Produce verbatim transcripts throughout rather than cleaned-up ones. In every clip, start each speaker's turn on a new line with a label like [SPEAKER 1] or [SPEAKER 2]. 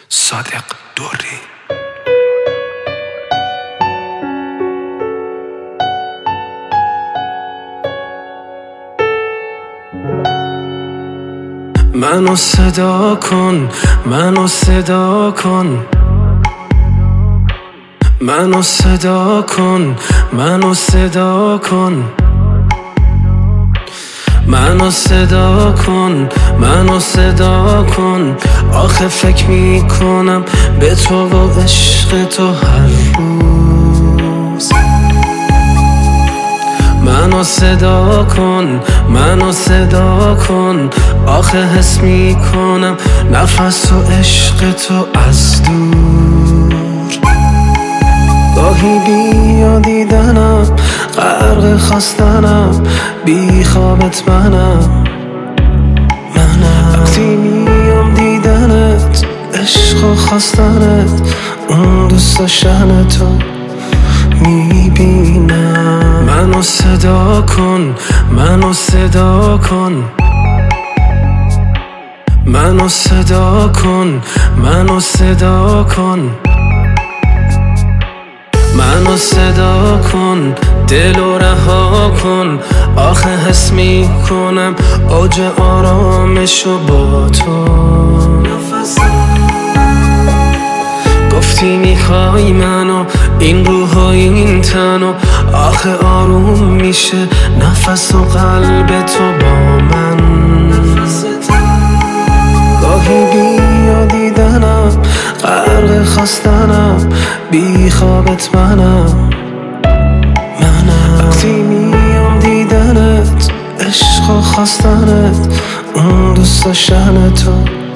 [SPEAKER 1] صادق دوری. منو صدا کن، منو صدا کن، منو صدا کن، منو صدا کن، منو صدا کن، منو صدا کن. آخه فکر میکنم به تو و عشق تو هر روز. منو صدا کن، منو صدا کن. آخه حس میکنم نفس و عشق تو از دور. گاهی بیا دیدنم، غرق خواستنم، بی خوابت منم منم وقتی میام دیدنت، عشق و خواستنت، اون دوست داشتن تو میبینم. منو صدا کن، منو صدا کن، منو صدا کن، منو صدا کن، منو صدا کن. دلو رها کن، آخه حس میکنم اوج آرامشو با تو. گفتی میخوای منو، این روح و این تنو، آخه آروم میشه نفس و قلب تو با من. گاهی بیا دیدنم، غرق خواستنم، بی خوابت منم منم وقتی میام دیدنت، عشق و خواستنت، اون دوست داشتن تو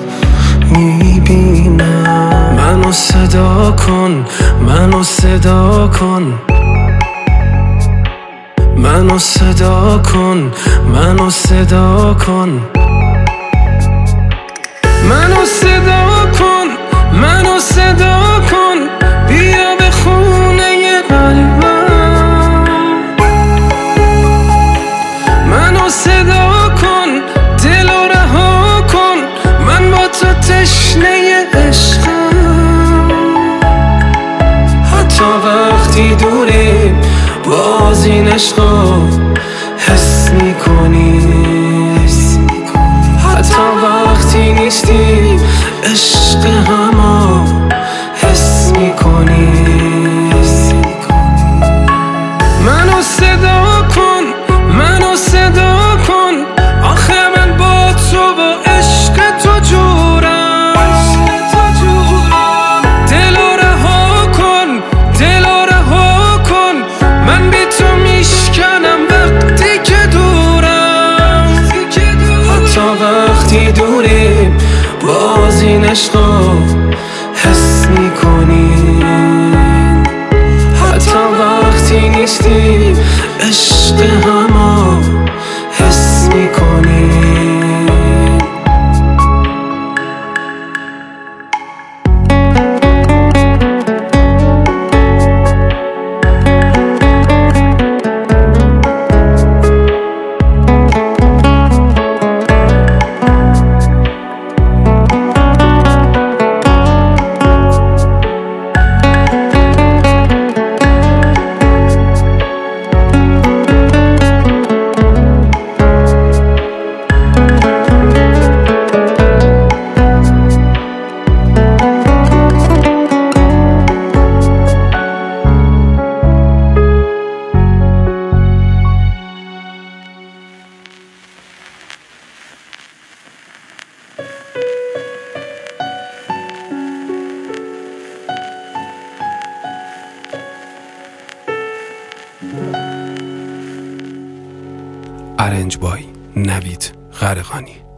[SPEAKER 1] میبینم. منو صدا کن، منو صدا کن، منو صدا کن، منو صدا کن، منو صدا کن، منو صدا کن. بیا به خونه قلبم، منو صدا کن. دلو رها کن، من با تو تشنه عشقم. حتی وقتی دوریم باز این عشقو حس میکنی. حتی وقتی نیستی عشق همو حس میکنی. منو صدا کن، منو صدا کن. آخه من با تو و عشق تو جورم. دلو رها کن، دلو رها کن. من بی تو میشکنم وقتی که دورم. حتی وقتی دوریم باز این عشقو حس میکنی. حتی وقتی نیستی عشق همو حس میکنی.
[SPEAKER 2] ارنج بای نوید غرقانی.